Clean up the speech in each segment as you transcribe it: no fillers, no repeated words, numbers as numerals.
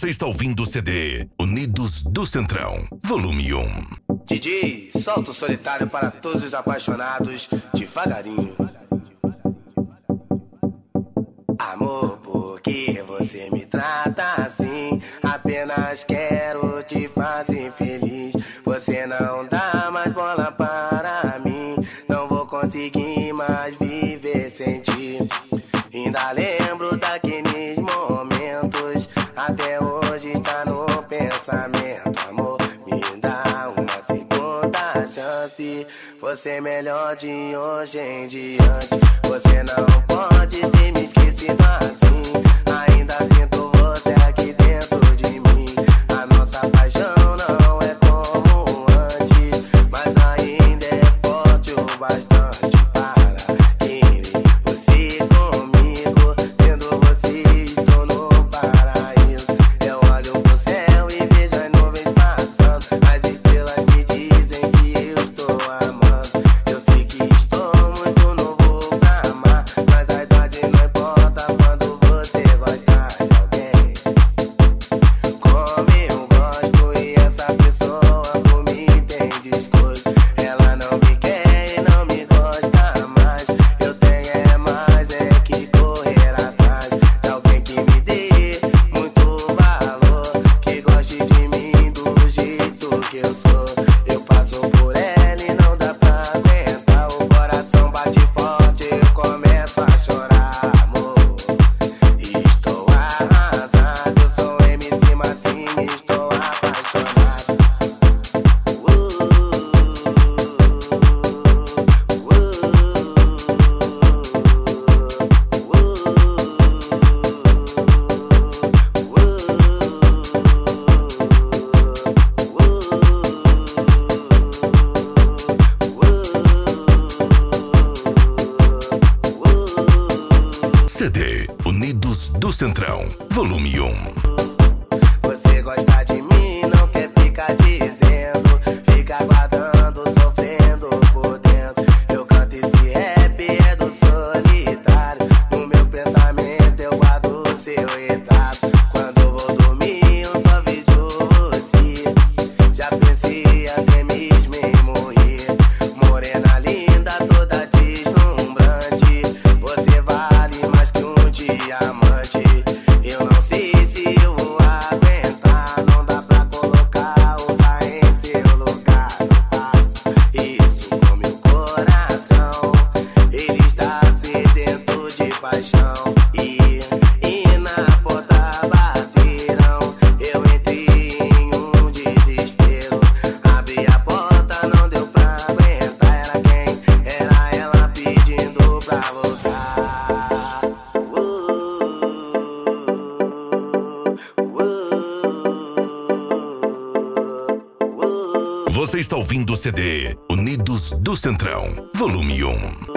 Você está ouvindo o CD Unidos do Centrão, volume 1. DJ, solta o solitário para todos os apaixonados, devagarinho. Amor, por que você me trata assim? Apenas quero te fazer feliz. Você não dá mais bola para mim. Não vou conseguir mais viver sem ti. Ainda lembro daqueles momentos, até hoje está no pensamento. Amor, me dá uma segunda chance. Você é melhor de hoje em diante. Você não pode ter me esquecido assim. Ainda sinto você aqui dentro de mim. A nossa paixão não é como antes, mas ainda é forte o bastante para querer você comigo. Tendo você estou no paraíso. Eu olho pro céu e vejo as nuvens passando. As estrelas me dizem que eu estou amando. Eu sei que estou muito novo pra amar, mas a idade não importa quando você gosta de alguém como eu gosto. E essa pessoa por mim tem desgosto. Ela não me quer e não me gosta mais. Eu tenho é mais é que correr atrás de alguém que me dê muito valor, que goste de mim do jeito que eu sou. Eu passo por ela e não dá pra aguentar. O coração bate forte, eu começo a chorar. Amor, estou arrasado. Eu sou MC Massinho, estou apaixonado. CD Unidos do Centrão, volume 1. Você gosta de mim, não quer ficar dizendo, fica aguardando, sofrendo por dentro. Eu canto esse rap, é do solitário. No meu pensamento eu guardo o seu retrato. Quando eu vou dormir eu só vejo você. Já pensei até mesmo em morrer. Morena linda, toda deslumbrante. Você vale mais que um diamante. Eu não sei se eu vou aguentar. Não dá pra colocar outra em seu lugar. Não faça isso com meu coração. Ele está sedento de paixão. E na porta bateram. Eu entrei em um desespero. Abri a porta, não deu pra aguentar. Era quem? Era ela pedindo pra voltar. Você está ouvindo o CD Unidos do Centrão, volume 1.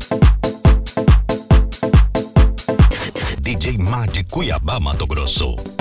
DJ Má de Cuiabá, Mato Grosso.